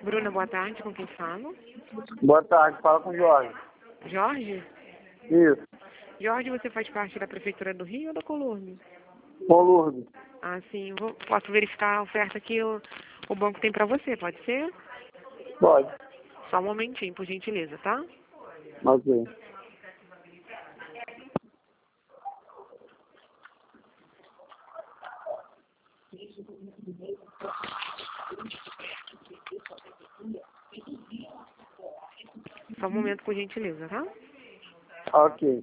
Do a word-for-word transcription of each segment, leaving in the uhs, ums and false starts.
Bruna, boa tarde, com quem falo? Boa tarde, fala com o Jorge. Jorge? Isso, Jorge, você faz parte da Prefeitura do Rio ou da Colônia? com Lourdes. Ah, sim. Vou, posso verificar a oferta que o, o banco tem para você, pode ser? Pode. Só um momentinho, por gentileza, tá? Ok. Só um momento, por gentileza, tá? Ok.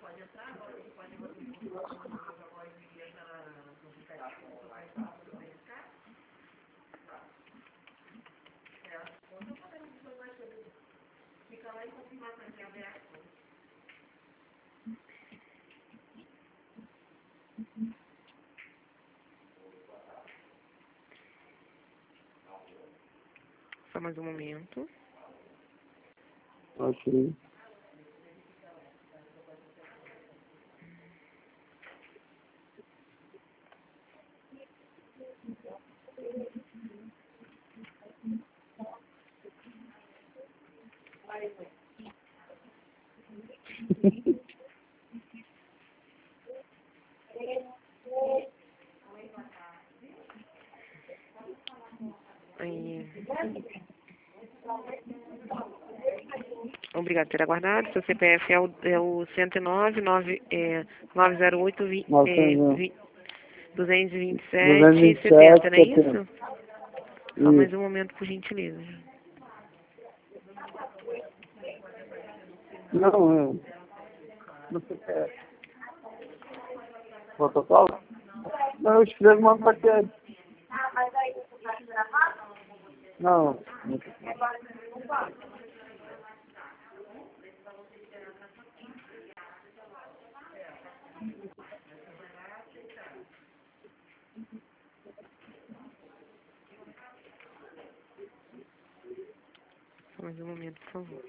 Só mais um momento. Ok. Aí. Obrigado por ter aguardado. Seu C P F é o, é o cento e nove, nove, é, nove zero oito, vinte, é, duzentos e vinte e sete, setenta, não é isso? Só mais um momento, por gentileza. Não, eu. Você quer protocolo? Não, eu escrevo uma paquete. Não. Só mais um momento, por favor.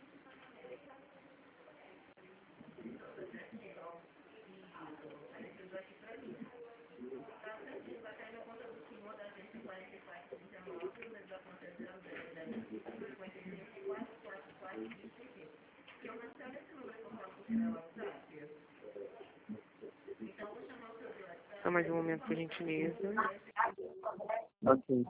Só mais um momento, por gentileza. Ok.